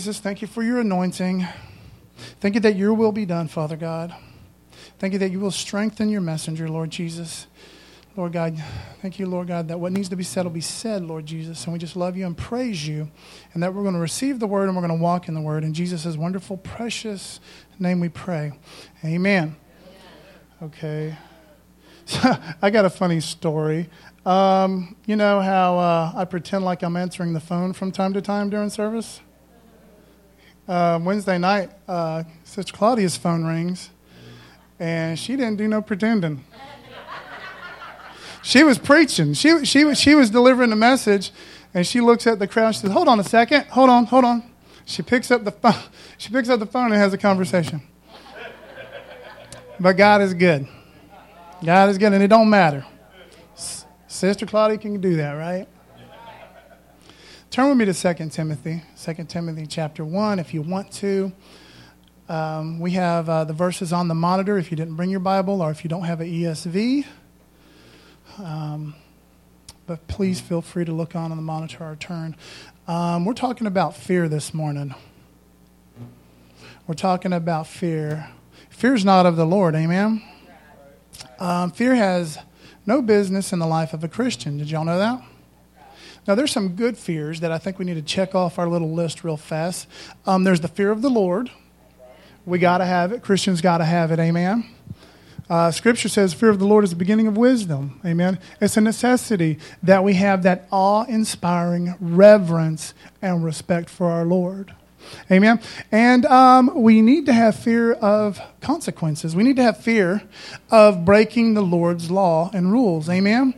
Jesus, thank you for your anointing. Thank you that your will be done, Father God. Thank you that you will strengthen your messenger, Lord Jesus. Lord God, thank you, Lord God, that what needs to be said will be said, Lord Jesus. And we just love you and praise you. And that we're going to receive the word and we're going to walk in the word. In Jesus' wonderful, precious name we pray. Amen. Okay. So, I got a funny story. You know how I pretend like I'm answering the phone from time to time during service? Wednesday night, Sister Claudia's phone rings, and she didn't do no pretending. She was preaching. She was delivering a message, and she looks at the crowd. She says, "Hold on a second. Hold on." She picks up the phone. She picks up the phone and has a conversation. But God is good. God is good, and it don't matter. Sister Claudia can do that, right? Turn with me to 2 Timothy. 2 Timothy chapter 1, if you want to. We have the verses on the monitor if you didn't bring your Bible or if you don't have an ESV. But please feel free to look on the monitor or turn. We're talking about fear this morning. We're talking about fear. Fear is not of the Lord, amen? Fear has no business in the life of a Christian. Did y'all know that? Now, there's some good fears that I think we need to check off our little list real fast. There's the fear of the Lord. We got to have it. Christians got to have it. Amen. Scripture says fear of the Lord is the beginning of wisdom. Amen. It's a necessity that we have that awe-inspiring reverence and respect for our Lord. Amen. And we need to have fear of consequences. We need to have fear of breaking the Lord's law and rules. Amen.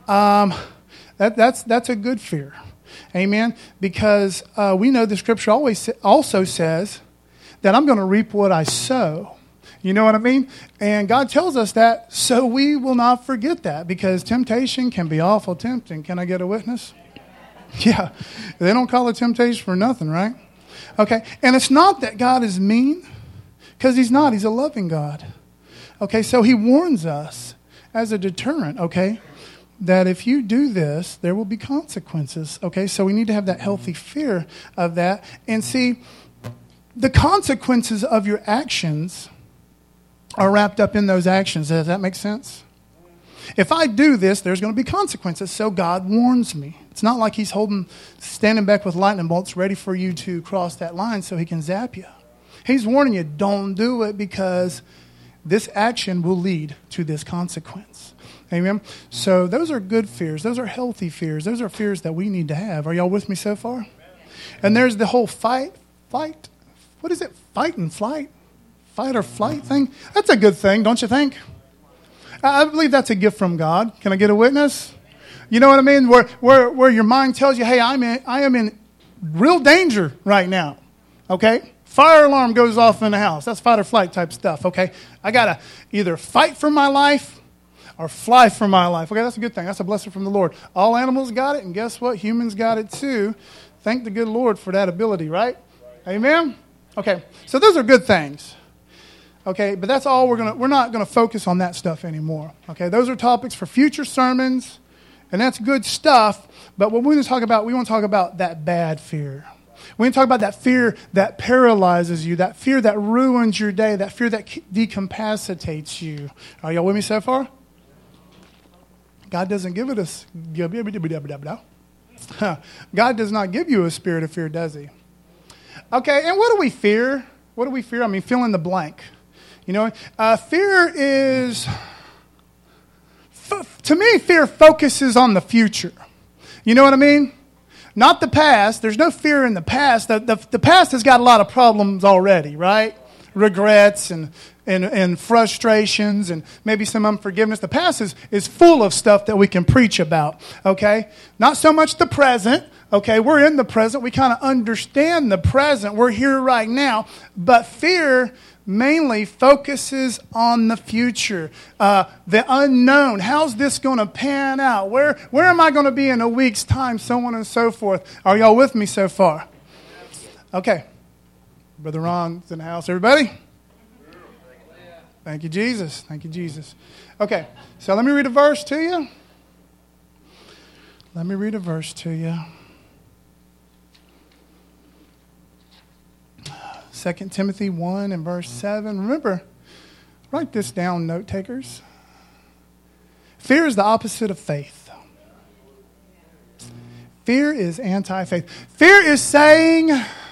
That's a good fear. Amen. Because we know the Scripture also says that I'm going to reap what I sow. You know what I mean? And God tells us that so we will not forget that, because temptation can be awful tempting. Can I get a witness? Yeah. They don't call it temptation for nothing, right? Okay. And it's not that God is mean, because He's not. He's a loving God. Okay. So He warns us as a deterrent, okay, that if you do this, there will be consequences. Okay. So we need to have that healthy fear of that. And see, the consequences of your actions are wrapped up in those actions. Does that make sense? If I do this, there's going to be consequences. So God warns me. It's not like He's standing back with lightning bolts ready for you to cross that line so He can zap you. He's warning you, don't do it, because this action will lead to this consequence. Amen? So those are good fears. Those are healthy fears. Those are fears that we need to have. Are y'all with me so far? And there's the whole fight. What is it? Fight and flight? Fight or flight thing? That's a good thing, don't you think? I believe that's a gift from God. Can I get a witness? You know what I mean? Where your mind tells you, hey, I am in real danger right now. Okay? Fire alarm goes off in the house. That's fight or flight type stuff. Okay? I got to either fight for my life or fly for my life. Okay, that's a good thing. That's a blessing from the Lord. All animals got it, and guess what? Humans got it too. Thank the good Lord for that ability, right? Amen? Okay, so those are good things. Okay, but that's all we're not going to focus on that stuff anymore. Okay, those are topics for future sermons, and that's good stuff. But what we want to talk about that bad fear. We want to talk about that fear that paralyzes you, that fear that ruins your day, that fear that decapacitates you. Are y'all with me so far? God doesn't give it us. God does not give you a spirit of fear, does He? Okay, and what do we fear? What do we fear? I mean, fill in the blank. You know, fear is, to me, fear focuses on the future. You know what I mean? Not the past. There's no fear in the past. The past has got a lot of problems already, right? Regrets and frustrations and maybe some unforgiveness. The past is full of stuff that we can preach about, okay? Not so much the present. Okay, we're in the present. We kind of understand the present. We're here right now. But fear mainly focuses on the future, the unknown. How's this going to pan out? Where am I going to be in a week's time? So on and so forth. Are y'all with me so far? Okay. Brother Ron's in the house. Everybody? Thank you, Jesus. Thank you, Jesus. Okay, so let me read a verse to you. 2 Timothy 1 and verse 7. Remember, write this down, note takers. Fear is the opposite of faith. Fear is anti-faith. Fear is saying,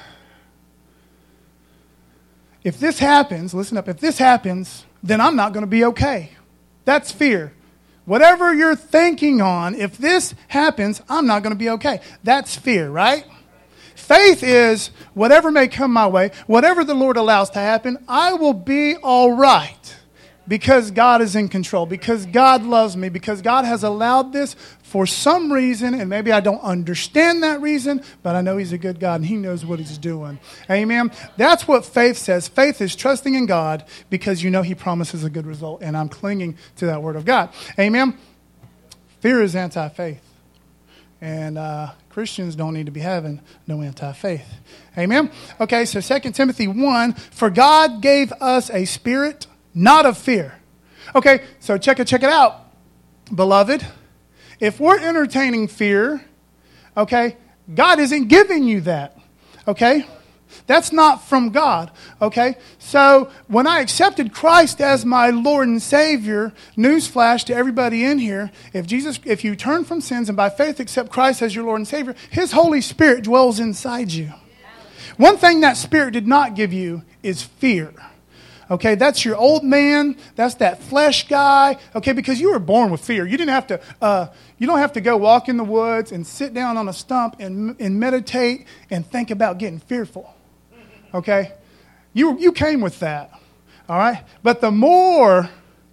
if this happens, listen up, if this happens, then I'm not going to be okay. That's fear. Whatever you're thinking on, if this happens, I'm not going to be okay. That's fear, right? Faith is whatever may come my way, whatever the Lord allows to happen, I will be all right. Because God is in control, because God loves me, because God has allowed this for some reason, and maybe I don't understand that reason, but I know He's a good God and He knows what He's doing. Amen? That's what faith says. Faith is trusting in God because you know He promises a good result, and I'm clinging to that Word of God. Amen? Fear is anti-faith, and Christians don't need to be having no anti-faith. Amen? Okay, so 2 Timothy 1, for God gave us a spirit not of fear. Okay, so check it out. Beloved, if we're entertaining fear, okay, God isn't giving you that. Okay? That's not from God. Okay? So when I accepted Christ as my Lord and Savior, newsflash to everybody in here, if you turn from sins and by faith accept Christ as your Lord and Savior, His Holy Spirit dwells inside you. One thing that Spirit did not give you is fear. Okay, that's your old man. That's that flesh guy. Okay, because you were born with fear. You didn't have to. You don't have to go walk in the woods and sit down on a stump and meditate and think about getting fearful. Okay, you came with that. All right, but the more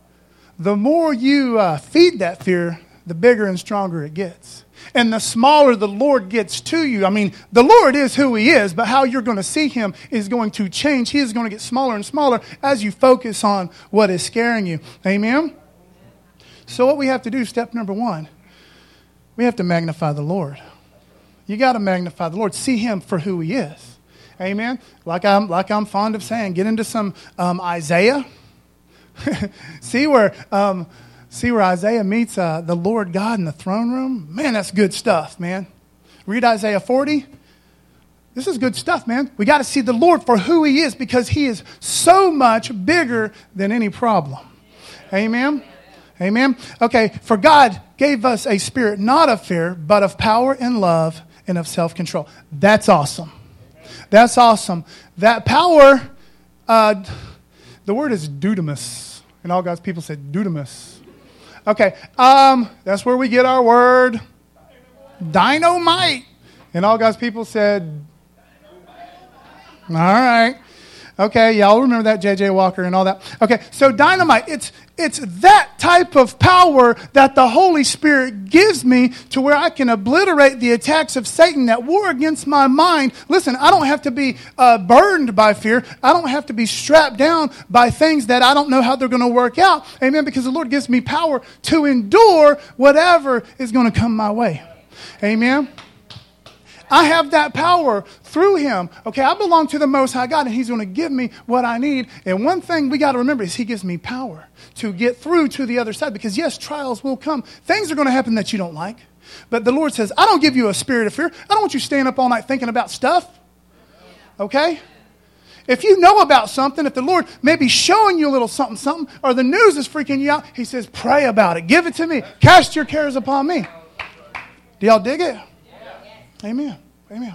you feed that fear, the bigger and stronger it gets. And the smaller the Lord gets to you. I mean, the Lord is who He is, but how you're going to see Him is going to change. He is going to get smaller and smaller as you focus on what is scaring you. Amen? So what we have to do, step number 1, we have to magnify the Lord. You got to magnify the Lord. See Him for who He is. Amen? Like I'm fond of saying, get into some Isaiah. See where Isaiah meets the Lord God in the throne room. Man, that's good stuff, man. Read Isaiah 40. This is good stuff, man. We got to see the Lord for who He is because He is so much bigger than any problem. Amen? Amen? Okay, for God gave us a spirit not of fear, but of power and love and of self-control. That's awesome. That's awesome. That power, the word is dunamis. And all God's people said dunamis. Okay, that's where we get our word dynamite. And all God's people said, all right. Okay, y'all remember that, J.J. Walker and all that. Okay, so dynamite, it's that type of power that the Holy Spirit gives me to where I can obliterate the attacks of Satan that war against my mind. Listen, I don't have to be burdened by fear. I don't have to be strapped down by things that I don't know how they're going to work out. Amen, because the Lord gives me power to endure whatever is going to come my way. Amen. I have that power through Him. Okay, I belong to the Most High God, and He's going to give me what I need. And one thing we got to remember is He gives me power to get through to the other side. Because yes, trials will come. Things are going to happen that you don't like. But the Lord says, I don't give you a spirit of fear. I don't want you staying up all night thinking about stuff. Okay? If you know about something, if the Lord may be showing you a little something, or the news is freaking you out, He says, pray about it. Give it to me. Cast your cares upon me. Do y'all dig it? Amen. Amen.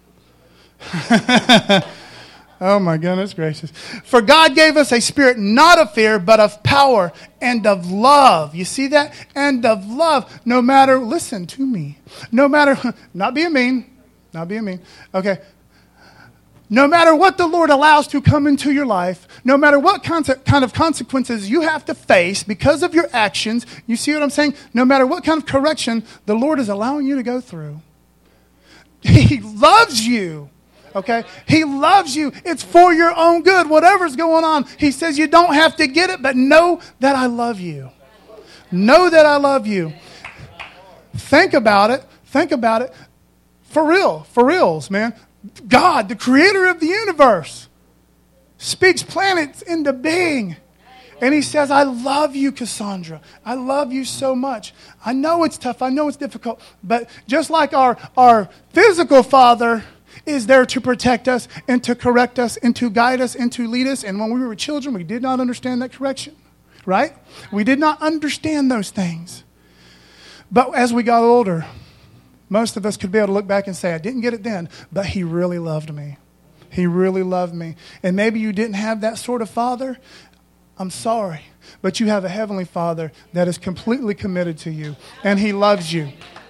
Oh my goodness gracious. For God gave us a spirit not of fear, but of power and of love. You see that? And of love. No matter, listen to me. No matter, not being mean. Okay. No matter what the Lord allows to come into your life, no matter what kind of consequences you have to face because of your actions, you see what I'm saying? No matter what kind of correction the Lord is allowing you to go through, He loves you, okay? He loves you. It's for your own good, whatever's going on. He says you don't have to get it, but know that I love you. Know that I love you. Think about it. For reals, man. God, the creator of the universe, speaks planets into being. And He says, I love you, Cassandra. I love you so much. I know it's tough. I know it's difficult. But just like our physical father is there to protect us and to correct us and to guide us and to lead us. And when we were children, we did not understand that correction, right? We did not understand those things. But as we got older, most of us could be able to look back and say, I didn't get it then, but he really loved me. He really loved me. And maybe you didn't have that sort of father. I'm sorry. But you have a heavenly Father that is completely committed to you. And he loves you.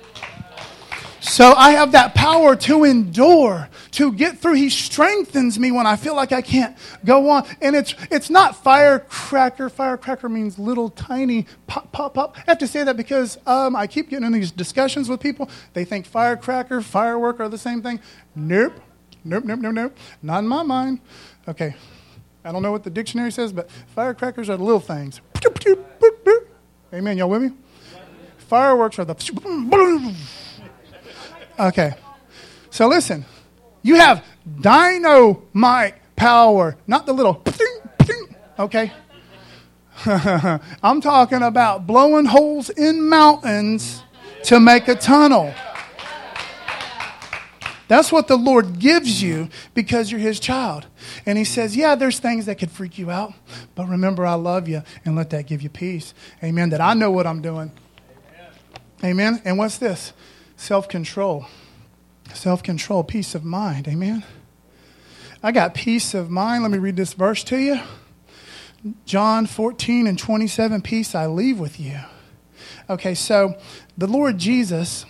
So I have that power to endure, to get through. He strengthens me when I feel like I can't go on. And it's not firecracker. Firecracker means little tiny pop, pop, pop. I have to say that because I keep getting in these discussions with people. They think firecracker, firework are the same thing. Nope. Nope. Not in my mind. Okay. I don't know what the dictionary says, but firecrackers are the little things. Amen. Y'all with me? Fireworks are the... Okay. So listen. You have dynamite power, not the little... Okay? I'm talking about blowing holes in mountains to make a tunnel. That's what the Lord gives you because you're his child. And he says, yeah, there's things that could freak you out, but remember I love you and let that give you peace. Amen. That I know what I'm doing. Amen. And what's this? Self-control. Self-control, peace of mind. Amen. I got peace of mind. Let me read this verse to you. John 14:27, peace I leave with you. Okay, so the Lord Jesus,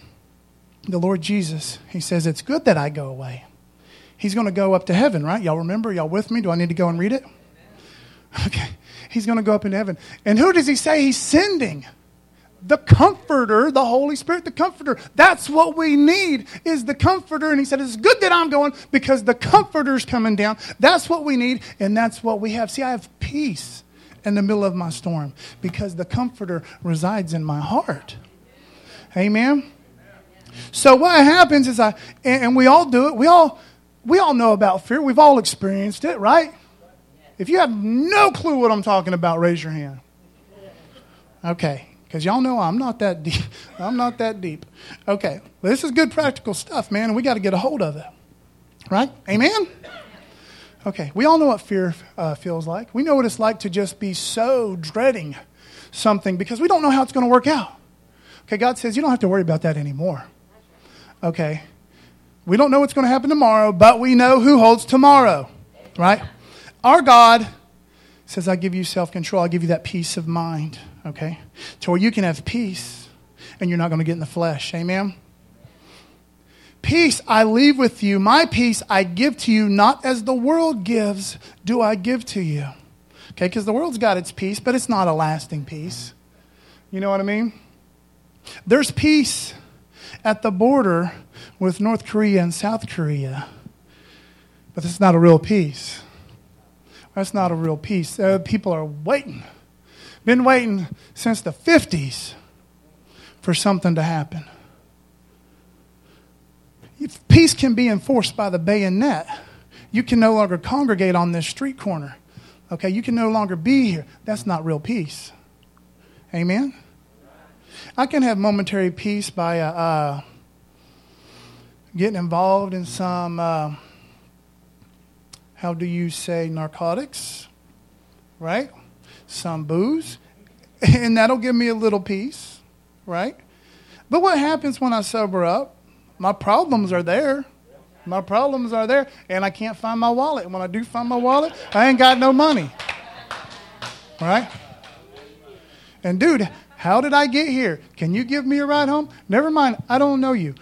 he says, it's good that I go away. He's going to go up to heaven, right? Y'all remember? Y'all with me? Do I need to go and read it? Okay. He's going to go up into heaven. And who does he say he's sending? The Comforter, the Holy Spirit, the Comforter. That's what we need is the Comforter. And he said, it's good that I'm going because the Comforter's coming down. That's what we need, and that's what we have. See, I have peace in the middle of my storm because the Comforter resides in my heart. Amen? So what happens is and we all do it. We all know about fear. We've all experienced it, right? If you have no clue what I'm talking about, raise your hand. Okay, because y'all know I'm not that deep. I'm not that deep. Okay, well, this is good practical stuff, man, and we got to get a hold of it, right? Amen? Okay, we all know what fear feels like. We know what it's like to just be so dreading something because we don't know how it's going to work out. Okay, God says you don't have to worry about that anymore. Okay, we don't know what's going to happen tomorrow, but we know who holds tomorrow, right? Our God says, I give you self-control. I give you that peace of mind, okay, to where you can have peace and you're not going to get in the flesh. Amen? Peace I leave with you. My peace I give to you, not as the world gives, do I give to you. Okay, because the world's got its peace, but it's not a lasting peace. You know what I mean? There's peace at the border with North Korea and South Korea. But it's not a real peace. That's not a real peace. People are waiting. Been waiting since the 50s for something to happen. If peace can be enforced by the bayonet. You can no longer congregate on this street corner. Okay, you can no longer be here. That's not real peace. Amen? I can have momentary peace by getting involved in some, how do you say, narcotics, right? Some booze, and that'll give me a little peace, right? But what happens when I sober up? My problems are there. My problems are there, and I can't find my wallet. And when I do find my wallet, I ain't got no money, right? And dude, how did I get here? Can you give me a ride home? Never mind, I don't know you.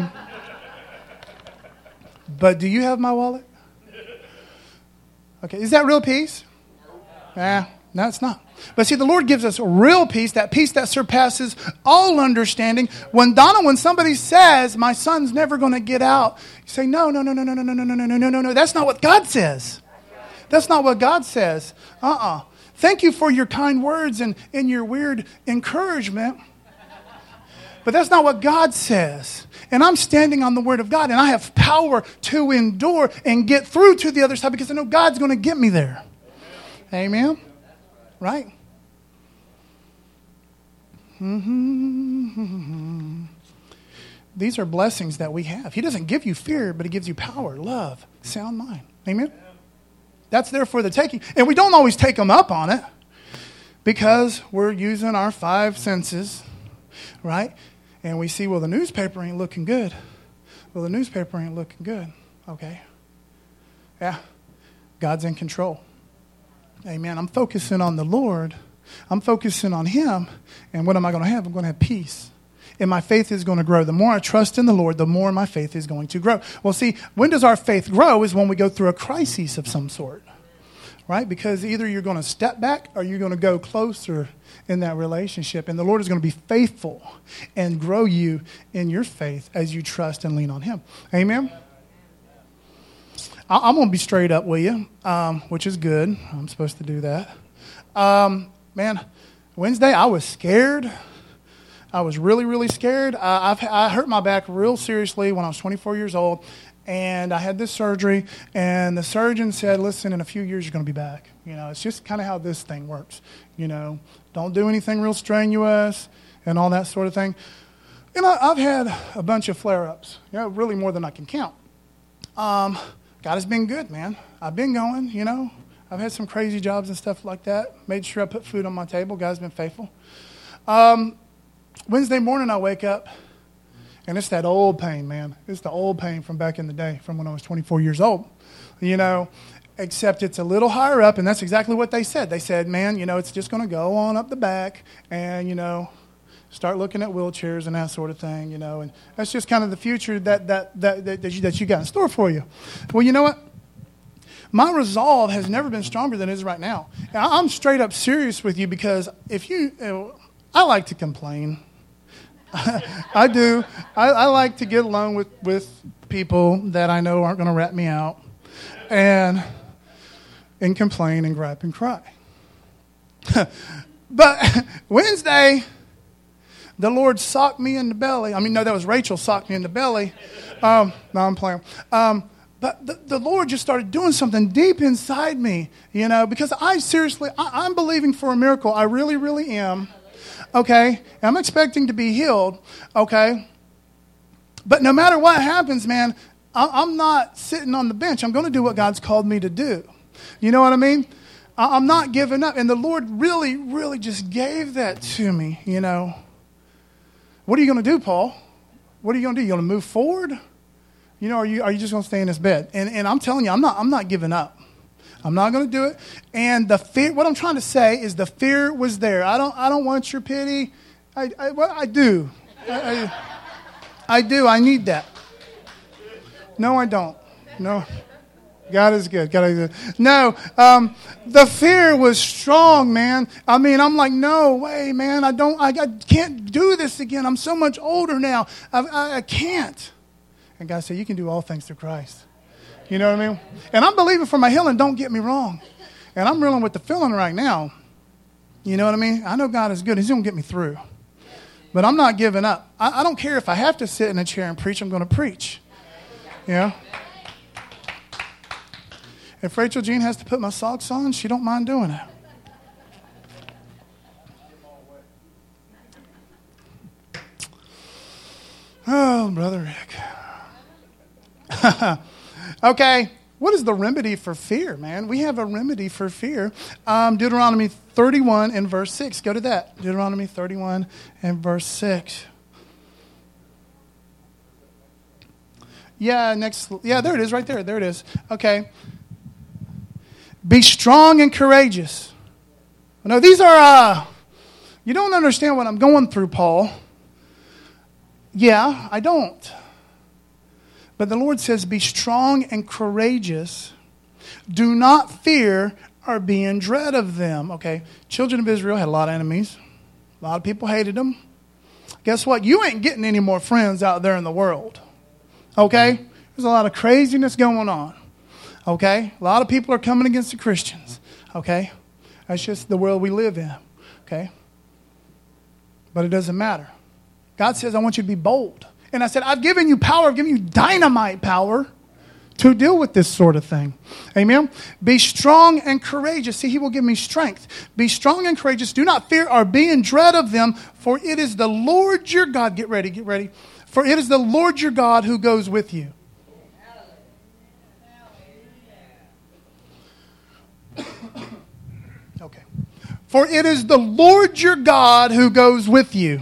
But do you have my wallet? Okay, is that real peace? No, it's not. But see, the Lord gives us real peace, that peace that surpasses all understanding. When somebody says, my son's never going to get out, you say, no. That's not what God says. That's not what God says. Thank you for your kind words and your weird encouragement. But that's not what God says. And I'm standing on the Word of God, and I have power to endure and get through to the other side because I know God's going to get me there. Amen? Right? these are blessings that we have. He doesn't give you fear, but he gives you power, love, sound mind. Amen? That's there for the taking. And we don't always take them up on it because we're using our five senses, right? And we see, well, the newspaper ain't looking good. Well, the newspaper ain't looking good. Okay. Yeah. God's in control. Amen. I'm focusing on the Lord. I'm focusing on him. And what am I going to have? I'm going to have peace. And my faith is going to grow. The more I trust in the Lord, the more my faith is going to grow. Well, see, when does our faith grow is when we go through a crisis of some sort, right? Because either you're going to step back or you're going to go closer in that relationship. And the Lord is going to be faithful and grow you in your faith as you trust and lean on him. Amen? I'm going to be straight up with you, which is good. I'm supposed to do that. Man, Wednesday I was scared. I was really, really scared. I hurt my back real seriously when I was 24 years old, and I had this surgery, and the surgeon said, listen, in a few years you're going to be back. You know, it's just kind of how this thing works. You know, don't do anything real strenuous and all that sort of thing. And I've had a bunch of flare-ups, you know, really more than I can count. God has been good, man. I've been going, you know. I've had some crazy jobs and stuff like that. Made sure I put food on my table. God's been faithful. Wednesday morning I wake up, and it's that old pain, man. It's the old pain from back in the day, from when I was 24 years old, you know, except it's a little higher up, and that's exactly what they said. They said, man, you know, it's just going to go on up the back and, you know, start looking at wheelchairs and that sort of thing, you know, and that's just kind of the future that you got in store for you. Well, you know what? My resolve has never been stronger than it is right now. I'm straight up serious with you because I like to complain. I do. I like to get along with people that I know aren't going to rat me out and complain and gripe and cry. But Wednesday, the Lord socked me in the belly. I mean, no, that was Rachel socked me in the belly. No, I'm playing. But the Lord just started doing something deep inside me, you know, because I'm believing for a miracle. I really, really am. Okay? I'm expecting to be healed. Okay? But no matter what happens, man, I'm not sitting on the bench. I'm going to do what God's called me to do. You know what I mean? I'm not giving up. And the Lord really, really just gave that to me, you know. What are you going to do, Paul? What are you going to do? You going to move forward? You know, are you just going to stay in this bed? And I'm telling you, I'm not giving up. I'm not going to do it. And the fear, what I'm trying to say is the fear was there. I don't want your pity. I do. I do. I need that. No, I don't. No. God is good. God is good. No, the fear was strong, man. I mean, I'm like, no way, man. I can't do this again. I'm so much older now. I can't. And God said, you can do all things through Christ. You know what I mean? And I'm believing for my healing, don't get me wrong. And I'm reeling with the feeling right now. You know what I mean? I know God is good. He's going to get me through. But I'm not giving up. I don't care if I have to sit in a chair and preach, I'm going to preach. You know? If Rachel Jean has to put my socks on, she don't mind doing it. Oh, Brother Rick. Okay, what is the remedy for fear, man? We have a remedy for fear. Deuteronomy 31 and verse 6. Go to that. Deuteronomy 31 and verse 6. Yeah, there it is right there. There it is. Okay. Be strong and courageous. No, these are, you don't understand what I'm going through, Paul. Yeah, I don't. But the Lord says, be strong and courageous. Do not fear or be in dread of them. Okay, children of Israel had a lot of enemies. A lot of people hated them. Guess what? You ain't getting any more friends out there in the world. Okay? There's a lot of craziness going on. Okay? A lot of people are coming against the Christians. Okay? That's just the world we live in. Okay? But it doesn't matter. God says, I want you to be bold. And I said, I've given you power. I've given you dynamite power to deal with this sort of thing. Amen? Be strong and courageous. See, he will give me strength. Be strong and courageous. Do not fear or be in dread of them, for it is the Lord your God. Get ready. For it is the Lord your God who goes with you. Okay. For it is the Lord your God who goes with you.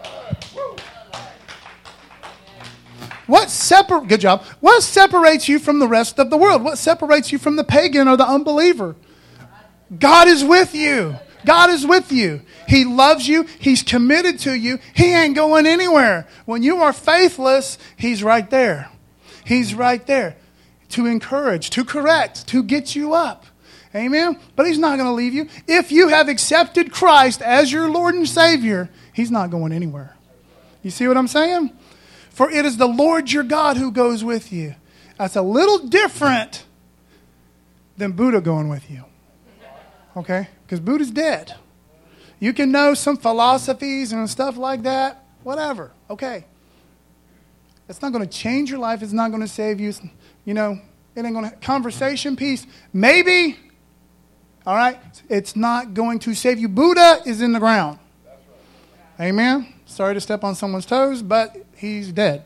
Good job. What separates you from the rest of the world? What separates you from the pagan or the unbeliever? God is with you. God is with you. He loves you. He's committed to you. He ain't going anywhere. When you are faithless, He's right there. He's right there to encourage, to correct, to get you up. Amen? But He's not going to leave you. If you have accepted Christ as your Lord and Savior, He's not going anywhere. You see what I'm saying? For it is the Lord your God who goes with you. That's a little different than Buddha going with you. Okay? Because Buddha's dead. You can know some philosophies and stuff like that. Whatever. Okay. It's not going to change your life. It's not going to save you. You know, it ain't going to... Conversation, peace. Maybe. All right? It's not going to save you. Buddha is in the ground. Amen? Sorry to step on someone's toes, but he's dead.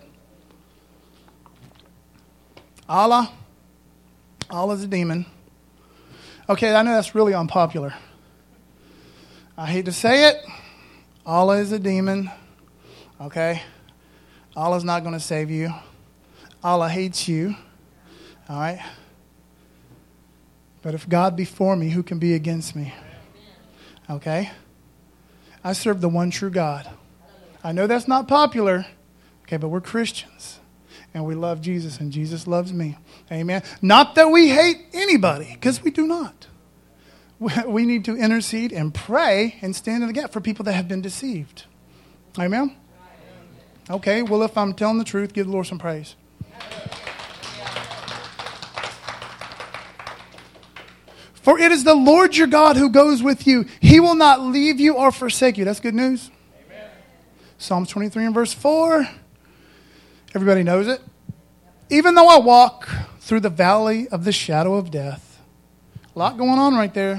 Allah's a demon. Okay, I know that's really unpopular. I hate to say it. Allah is a demon. Okay? Allah's not going to save you. Allah hates you. All right? But if God be for me, who can be against me? Okay? I serve the one true God. I know that's not popular. Okay, but we're Christians. And we love Jesus, and Jesus loves me. Amen. Not that we hate anybody, because we do not. We need to intercede and pray and stand in the gap for people that have been deceived. Amen? Okay, well, if I'm telling the truth, give the Lord some praise. For it is the Lord your God who goes with you. He will not leave you or forsake you. That's good news. Amen. Psalms 23 and verse 4. Everybody knows it. Even though I walk through the valley of the shadow of death. A lot going on right there.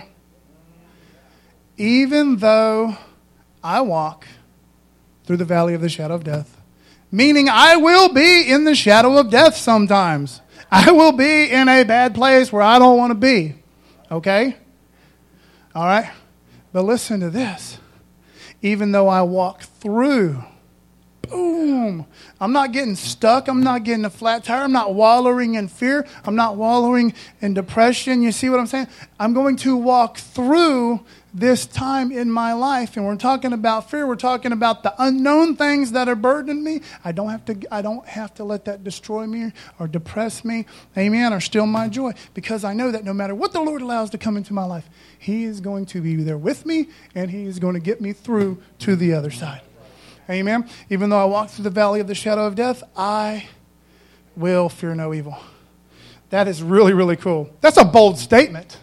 Even though I walk through the valley of the shadow of death. Meaning I will be in the shadow of death sometimes. I will be in a bad place where I don't want to be. Okay? All right? But listen to this. Even though I walk through, boom. I'm not getting stuck. I'm not getting a flat tire. I'm not wallowing in fear. I'm not wallowing in depression. You see what I'm saying? I'm going to walk through this time in my life. And we're talking about fear. We're talking about the unknown things that are burdening me. I don't have to let that destroy me or depress me. Amen. Or steal my joy. Because I know that no matter what the Lord allows to come into my life, He is going to be there with me, and He is going to get me through to the other side. Amen. Even though I walk through the valley of the shadow of death, I will fear no evil. That is really, really cool. That's a bold statement.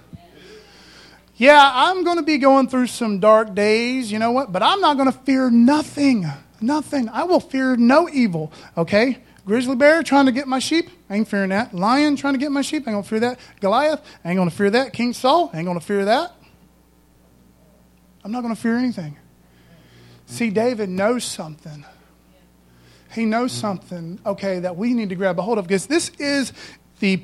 Yeah, I'm going to be going through some dark days, you know what? But I'm not going to fear nothing. Nothing. I will fear no evil. Okay? Grizzly bear trying to get my sheep, I ain't fearing that. Lion trying to get my sheep, I ain't going to fear that. Goliath, I ain't going to fear that. King Saul, I ain't going to fear that. I'm not going to fear anything. See, David knows something. He knows something, okay, that we need to grab a hold of, because this is the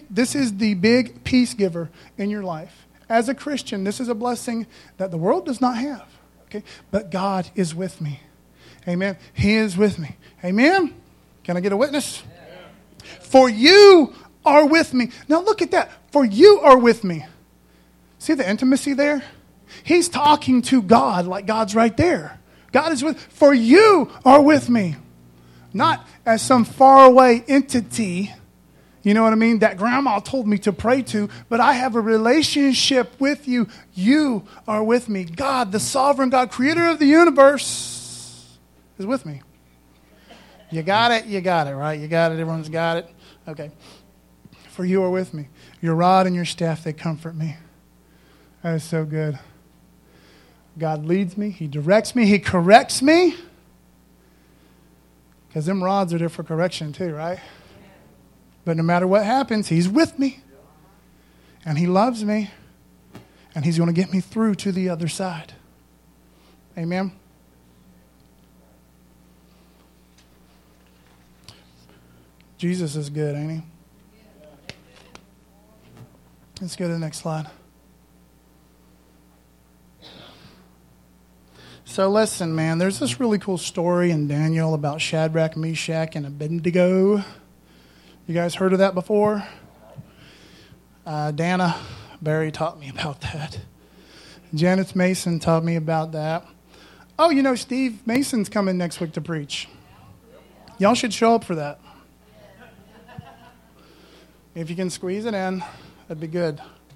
big peace giver in your life. As a Christian, this is a blessing that the world does not have. Okay? But God is with me. Amen. He is with me. Amen. Can I get a witness? Yeah. For you are with me. Now look at that. For you are with me. See the intimacy there? He's talking to God like God's right there. God is with. For you are with me. Not as some faraway entity. You know what I mean? That grandma told me to pray to, but I have a relationship with you. You are with me. God, the sovereign God, creator of the universe, is with me. You got it? You got it, right? You got it? Everyone's got it? Okay. For you are with me. Your rod and your staff, they comfort me. That is so good. God leads me. He directs me. He corrects me. Because them rods are there for correction too, right? But no matter what happens, He's with me. And He loves me. And He's going to get me through to the other side. Amen? Jesus is good, ain't he? Let's go to the next slide. So listen, man, there's this really cool story in Daniel about Shadrach, Meshach, and Abednego. You guys heard of that before? Dana Barry taught me about that. Janice Mason taught me about that. Oh, you know, Steve Mason's coming next week to preach. Y'all should show up for that. If you can squeeze it in, that'd be good.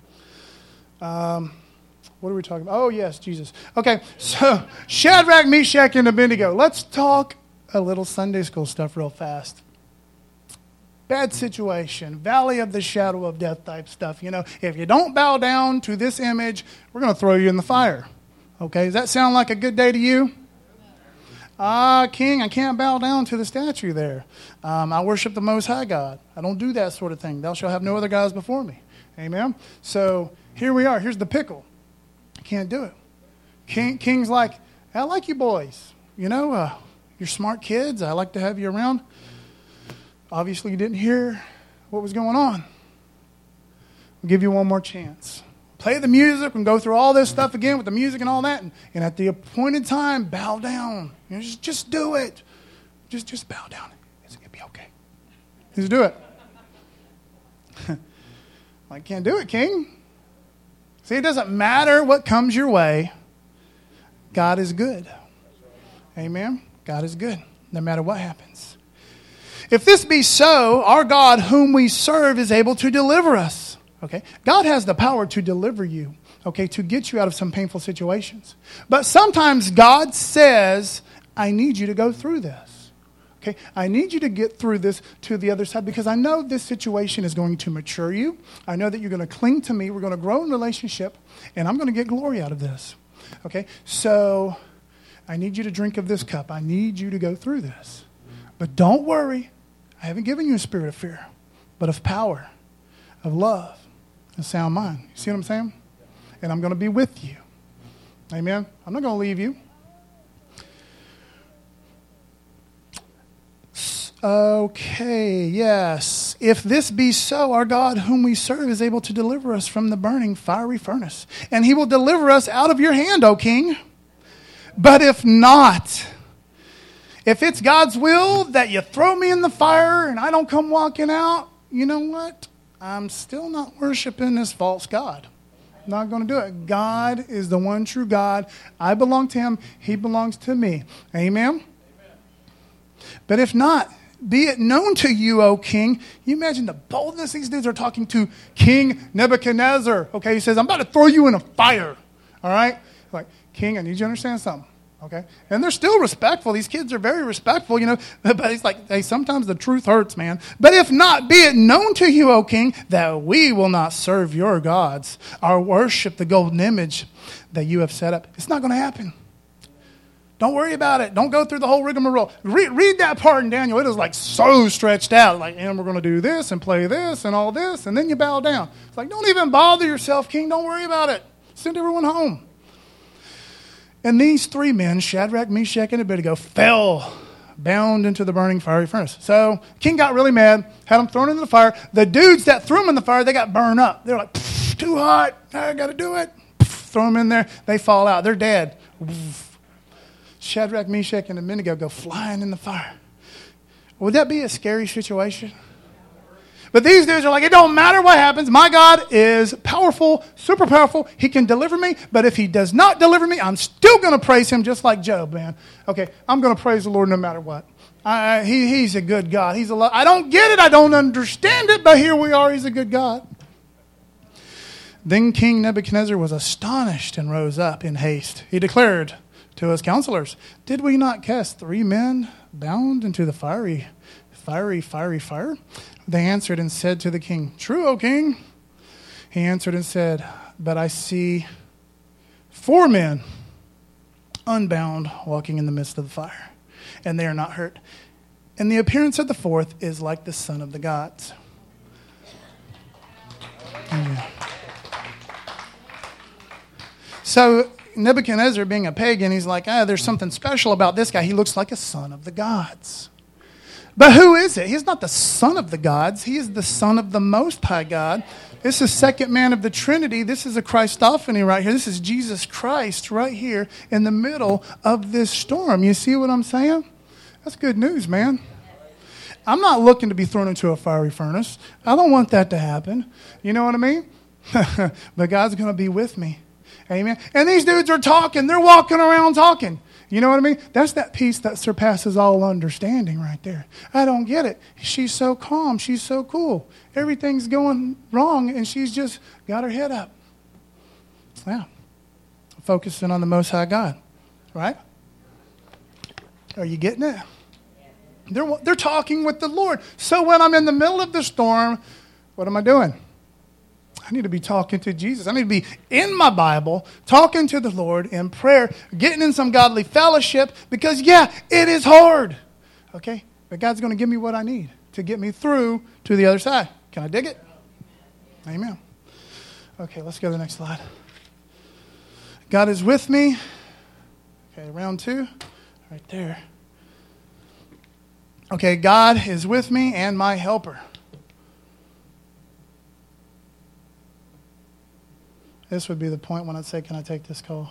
What are we talking about? Oh, yes, Jesus. Okay, so Shadrach, Meshach, and Abednego. Let's talk a little Sunday school stuff real fast. Bad situation, valley of the shadow of death type stuff. You know, if you don't bow down to this image, we're going to throw you in the fire. Okay, does that sound like a good day to you? King, I can't bow down to the statue there. I worship the Most High God. I don't do that sort of thing. Thou shalt have no other gods before me. Amen? So here we are. Here's the pickle. I can't do it. King's like, I like you boys. You know, you're smart kids. I like to have you around. Obviously, you didn't hear what was going on. I'll give you one more chance. Play the music and go through all this stuff again with the music and all that. And at the appointed time, bow down. You know, just do it. Just bow down. It's going to be okay. Just do it. I can't do it, King. See, it doesn't matter what comes your way. God is good. Amen? God is good, no matter what happens. If this be so, our God whom we serve is able to deliver us. Okay? God has the power to deliver you, okay, to get you out of some painful situations. But sometimes God says, I need you to go through this. Okay? I need you to get through this to the other side because I know this situation is going to mature you. I know that you're going to cling to me. We're going to grow in relationship, and I'm going to get glory out of this. Okay? So I need you to drink of this cup. I need you to go through this. But don't worry. I haven't given you a spirit of fear, but of power, of love, and sound mind. You see what I'm saying? And I'm going to be with you. Amen? I'm not going to leave you. Okay, yes. If this be so, our God whom we serve is able to deliver us from the burning fiery furnace. And he will deliver us out of your hand, O king. But if not, if it's God's will that you throw me in the fire and I don't come walking out, you know what? I'm still not worshiping this false God. I'm not going to do it. God is the one true God. I belong to him. He belongs to me. Amen? Amen. But if not, be it known to you, O king. You imagine the boldness these dudes are talking to King Nebuchadnezzar. Okay, he says, I'm about to throw you in a fire. All right? Like, King, I need you to understand something. Okay? And they're still respectful. These kids are very respectful, you know. But he's like, hey, sometimes the truth hurts, man. But if not, be it known to you, O king, that we will not serve your gods or worship the golden image that you have set up. It's not going to happen. Don't worry about it. Don't go through the whole rigmarole. Read that part in Daniel. It is like so stretched out. Like, and we're going to do this and play this and all this. And then you bow down. It's like, don't even bother yourself, king. Don't worry about it. Send everyone home. And these three men, Shadrach, Meshach, and Abednego, fell bound into the burning fiery furnace. So king got really mad, had them thrown into the fire. The dudes that threw them in the fire, they got burned up. They're like, too hot. I got to do it. Throw them in there. They fall out. They're dead. Shadrach, Meshach, and Abednego go flying in the fire. Would that be a scary situation? But these dudes are like, it don't matter what happens. My God is powerful, super powerful. He can deliver me. But if he does not deliver me, I'm still going to praise him just like Job, man. Okay, I'm going to praise the Lord no matter what. He's a good God. I don't get it. I don't understand it. But here we are. He's a good God. Then King Nebuchadnezzar was astonished and rose up in haste. He declared to his counselors, did we not cast 3 men bound into the fiery fire? They answered and said to the king, true, O king. He answered and said, but I see 4 men unbound walking in the midst of the fire, and they are not hurt. And the appearance of the 4th is like the son of the gods. Amen. So Nebuchadnezzar, being a pagan, he's like, there's something special about this guy. He looks like a son of the gods. But who is it? He's not the son of the gods. He is the son of the Most High God. This is second man of the Trinity. This is a Christophany right here. This is Jesus Christ right here in the middle of this storm. You see what I'm saying? That's good news, man. I'm not looking to be thrown into a fiery furnace. I don't want that to happen. You know what I mean? But God's going to be with me. Amen. And these dudes are talking. They're walking around talking. You know what I mean? That's that peace that surpasses all understanding right there. I don't get it. She's so calm. She's so cool. Everything's going wrong, and she's just got her head up. Yeah. Focusing on the Most High God. Right? Are you getting it? They're talking with the Lord. So when I'm in the middle of the storm, what am I doing? I need to be talking to Jesus. I need to be in my Bible, talking to the Lord in prayer, getting in some godly fellowship, because, yeah, it is hard. Okay? But God's going to give me what I need to get me through to the other side. Can I dig it? Amen. Okay, let's go to the next slide. God is with me. Okay, round 2. Right there. Okay, God is with me and my helper. This would be the point when I'd say, can I take this call?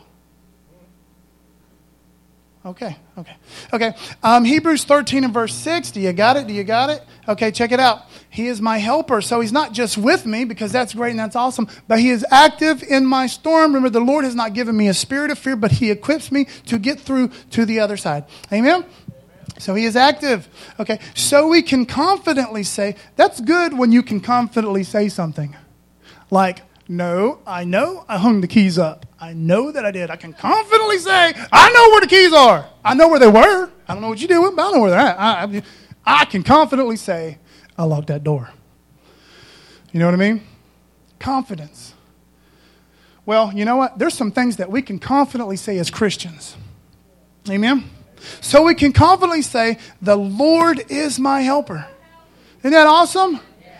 Okay. Hebrews 13 and verse 6. Do you got it? Okay, check it out. He is my helper. So he's not just with me, because that's great and that's awesome, but he is active in my storm. Remember, the Lord has not given me a spirit of fear, but he equips me to get through to the other side. Amen? So he is active. Okay, so we can confidently say, that's good when you can confidently say something. Like, no, I know I hung the keys up. I know that I did. I can confidently say, I know where the keys are. I know where they were. I don't know what you do with them, but I know where they're at. I can confidently say, I locked that door. You know what I mean? Confidence. Well, you know what? There's some things that we can confidently say as Christians. Amen? So we can confidently say, the Lord is my helper. Isn't that awesome?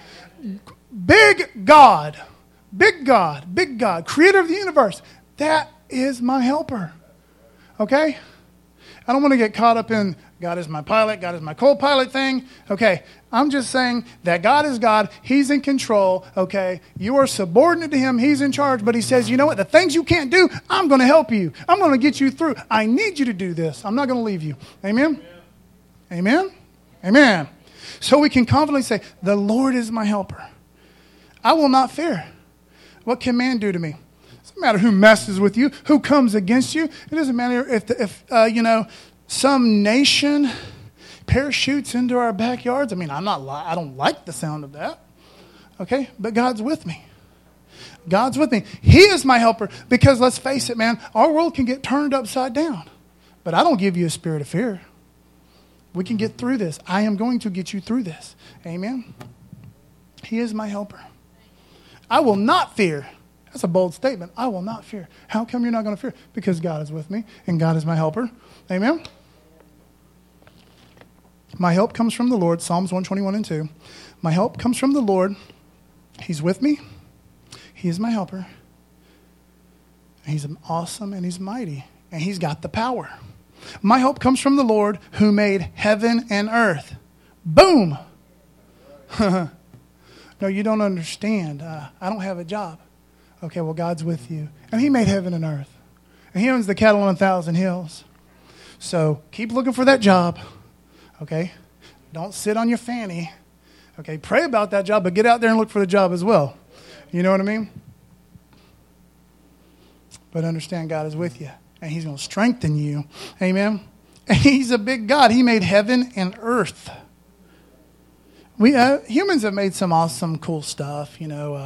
Big God, creator of the universe. That is my helper. Okay? I don't want to get caught up in God is my pilot, God is my co-pilot thing. Okay, I'm just saying that God is God. He's in control. Okay, you are subordinate to him. He's in charge. But he says, you know what? The things you can't do, I'm going to help you. I'm going to get you through. I need you to do this. I'm not going to leave you. Amen? Amen? Amen. So we can confidently say, the Lord is my helper. I will not fear. What can man do to me? It doesn't matter who messes with you, who comes against you. It doesn't matter if some nation parachutes into our backyards. I mean, I don't like the sound of that. Okay? But God's with me. God's with me. He is my helper, because let's face it, man, our world can get turned upside down. But I don't give you a spirit of fear. We can get through this. I am going to get you through this. Amen? He is my helper. I will not fear. That's a bold statement. I will not fear. How come you're not going to fear? Because God is with me and God is my helper. Amen? My help comes from the Lord. Psalms 121 and 2. My help comes from the Lord. He's with me. He is my helper. He's awesome and he's mighty. And he's got the power. My help comes from the Lord who made heaven and earth. Boom. No, you don't understand. I don't have a job. Okay, well, God's with you. And he made heaven and earth. And he owns the cattle on 1,000 hills. So keep looking for that job. Okay? Don't sit on your fanny. Okay, pray about that job, but get out there and look for the job as well. You know what I mean? But understand God is with you. And he's going to strengthen you. Amen? And he's a big God. He made heaven and earth. We humans have made some awesome, cool stuff.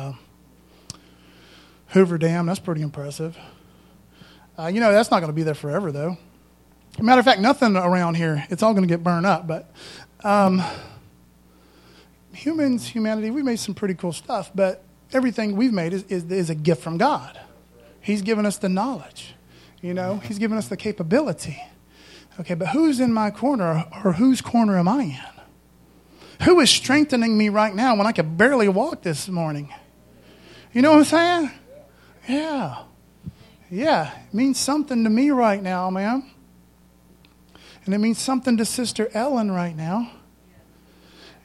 Hoover Dam, that's pretty impressive. That's not going to be there forever, though. Matter of fact, nothing around here, it's all going to get burned up. But humanity, we made some pretty cool stuff. But everything we've made is a gift from God. He's given us the knowledge. He's given us the capability. Okay, but who's in my corner, or whose corner am I in? Who is strengthening me right now when I could barely walk this morning? You know what I'm saying? Yeah. Yeah. It means something to me right now, man. And it means something to Sister Ellen right now.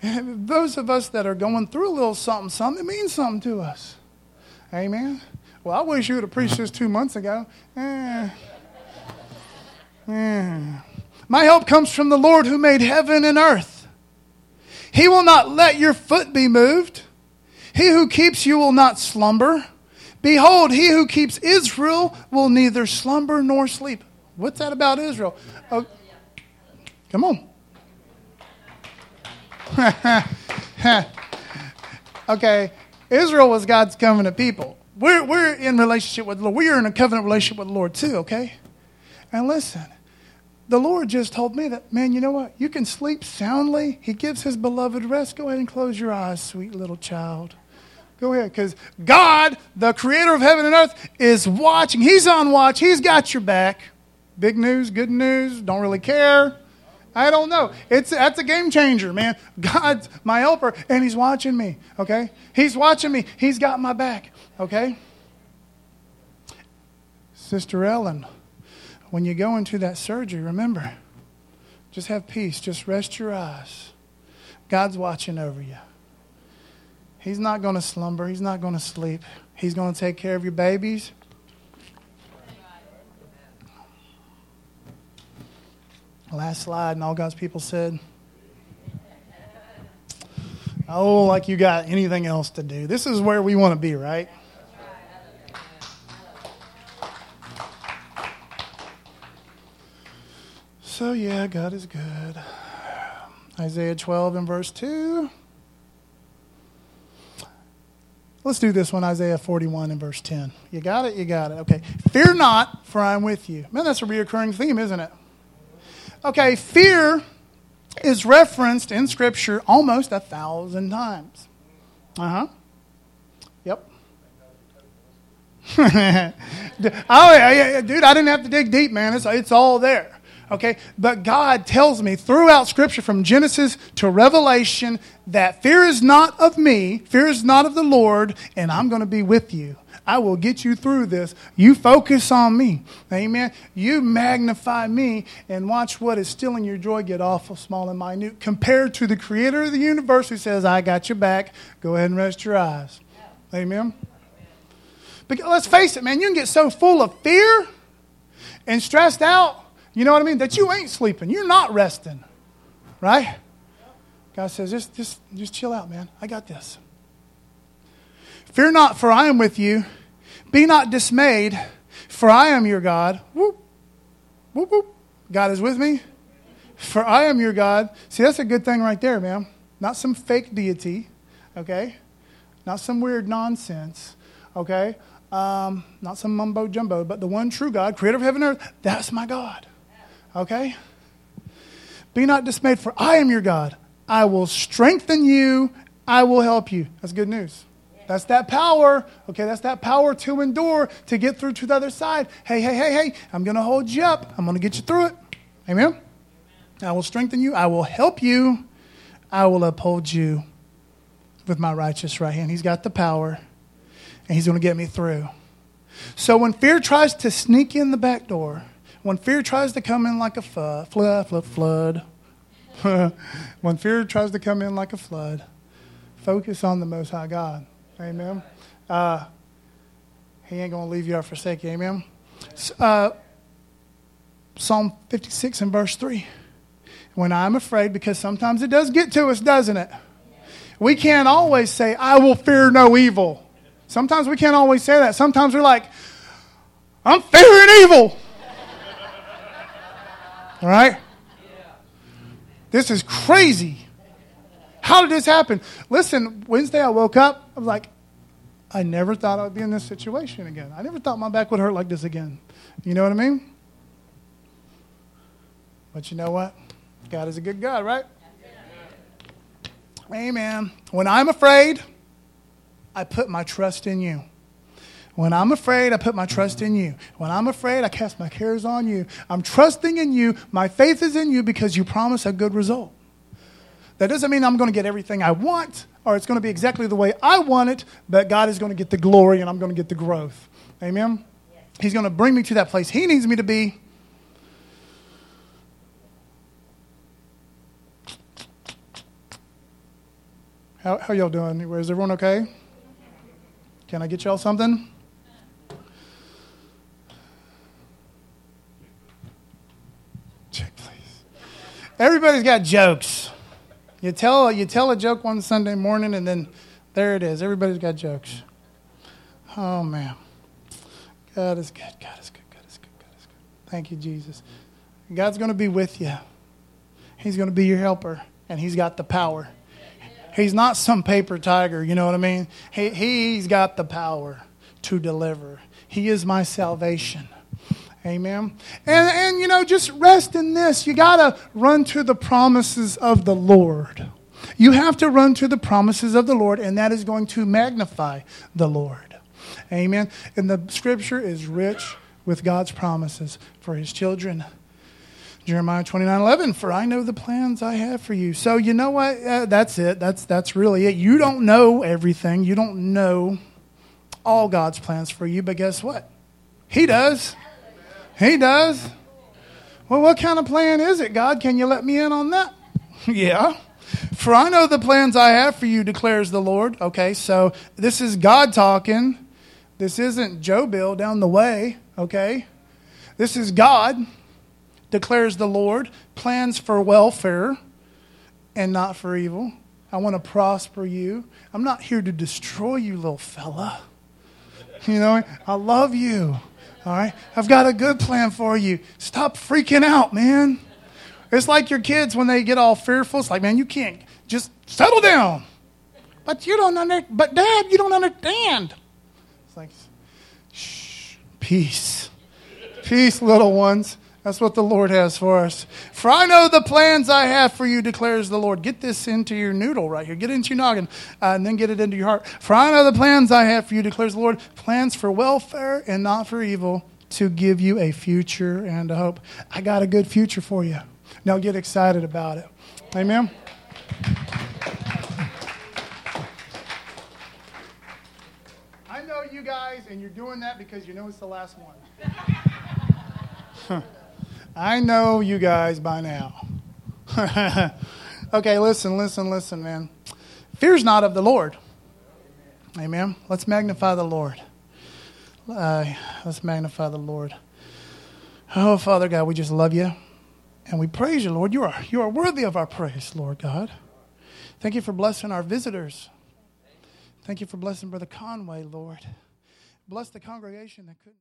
And those of us that are going through a little something, it means something to us. Amen. Well, I wish you would have preached this 2 months ago. My help comes from the Lord who made heaven and earth. He will not let your foot be moved. He who keeps you will not slumber. Behold, he who keeps Israel will neither slumber nor sleep. What's that about Israel? Oh, come on. Okay, Israel was God's covenant people. We're in relationship with the Lord. We are in a covenant relationship with the Lord too, okay? And listen, the Lord just told me that, man, you know what? You can sleep soundly. He gives his beloved rest. Go ahead and close your eyes, sweet little child. Go ahead, because God, the creator of heaven and earth, is watching. He's on watch. He's got your back. Big news, good news, don't really care. I don't know. That's a game changer, man. God's my helper, and he's watching me, okay? He's watching me. He's got my back, okay? Sister Ellen, when you go into that surgery, remember, just have peace. Just rest your eyes. God's watching over you. He's not going to slumber. He's not going to sleep. He's going to take care of your babies. Last slide, and all God's people said, oh, like you got anything else to do. This is where we want to be, right? So, yeah, God is good. Isaiah 12 and verse 2. Let's do this one, Isaiah 41 and verse 10. You got it? You got it. Okay. Fear not, for I am with you. Man, that's a reoccurring theme, isn't it? Okay, fear is referenced in Scripture almost 1,000 times. Yep. Oh, yeah, dude, I didn't have to dig deep, man. It's all there. Okay, but God tells me throughout Scripture from Genesis to Revelation that fear is not of me, fear is not of the Lord, and I'm going to be with you. I will get you through this. You focus on me. Amen. You magnify me and watch what is stealing your joy get awful small and minute compared to the creator of the universe who says, I got your back. Go ahead and rest your eyes. Amen. But let's face it, man, you can get so full of fear and stressed out, you know what I mean, that you ain't sleeping. You're not resting. Right? God says, just chill out, man. I got this. Fear not, for I am with you. Be not dismayed, for I am your God. Whoop, whoop, whoop. God is with me, for I am your God. See, that's a good thing right there, man. Not some fake deity, okay? Not some weird nonsense, okay? Not some mumbo jumbo, but the one true God, creator of heaven and earth, that's my God, okay? Be not dismayed, for I am your God. I will strengthen you. I will help you. That's good news. That's that power. Okay, that's that power to endure, to get through to the other side. Hey, I'm going to hold you up. I'm going to get you through it. Amen? I will strengthen you. I will help you. I will uphold you with my righteous right hand. He's got the power, and he's going to get me through. So when fear tries to sneak in the back door, when fear tries to come in like a flood, when fear tries to come in like a flood, focus on the Most High God. Amen. He ain't going to leave you or forsake you. Amen. Psalm 56 and verse 3. When I'm afraid, because sometimes it does get to us, doesn't it? We can't always say, I will fear no evil. Sometimes we can't always say that. Sometimes we're like, I'm fearing evil. All right? This is crazy. How did this happen? Listen, Wednesday I woke up. I was like, I never thought I would be in this situation again. I never thought my back would hurt like this again. You know what I mean? But you know what? God is a good God, right? Amen. When I'm afraid, I put my trust in you. When I'm afraid, I put my trust in you. When I'm afraid, I cast my cares on you. I'm trusting in you. My faith is in you because you promise a good result. That doesn't mean I'm going to get everything I want or it's going to be exactly the way I want it, but God is going to get the glory and I'm going to get the growth. Amen? Yes. He's going to bring me to that place He needs me to be. How y'all doing? Is everyone okay? Can I get y'all something? Check, please. Everybody's got jokes. You tell a joke one Sunday morning, and then there it is. Everybody's got jokes. Oh, man. God is good. God is good. God is good. God is good. Thank you, Jesus. God's going to be with you. He's going to be your helper, and He's got the power. He's not some paper tiger, you know what I mean? He's got the power to deliver. He is my salvation. Amen. And just rest in this. You got to run to the promises of the Lord. You have to run to the promises of the Lord, and that is going to magnify the Lord. Amen. And the scripture is rich with God's promises for His children. Jeremiah 29:11, for I know the plans I have for you. So you know what? That's it. That's really it. You don't know everything. You don't know all God's plans for you, but guess what? He does. He does. Well, what kind of plan is it, God? Can you let me in on that? Yeah. For I know the plans I have for you, declares the Lord. Okay, so this is God talking. This isn't Joe Bill down the way, okay? This is God, declares the Lord. Plans for welfare and not for evil. I want to prosper you. I'm not here to destroy you, little fella. You know, I love you. All right? I've got a good plan for you. Stop freaking out, man. It's like your kids when they get all fearful. It's like, man, you can't. Just settle down. But Dad, you don't understand. It's like, shh, peace. Peace, little ones. That's what the Lord has for us. For I know the plans I have for you, declares the Lord. Get this into your noodle right here. Get it into your noggin, and then get it into your heart. For I know the plans I have for you, declares the Lord. Plans for welfare and not for evil, to give you a future and a hope. I got a good future for you. Now get excited about it. Amen? I know you guys, and you're doing that because you know it's the last one. I know you guys by now. Okay, listen, man. Fear's not of the Lord. Amen. Let's magnify the Lord. Let's magnify the Lord. Oh, Father God, we just love you. And we praise you, Lord. You are worthy of our praise, Lord God. Thank you for blessing our visitors. Thank you for blessing Brother Conway, Lord. Bless the congregation that couldn't.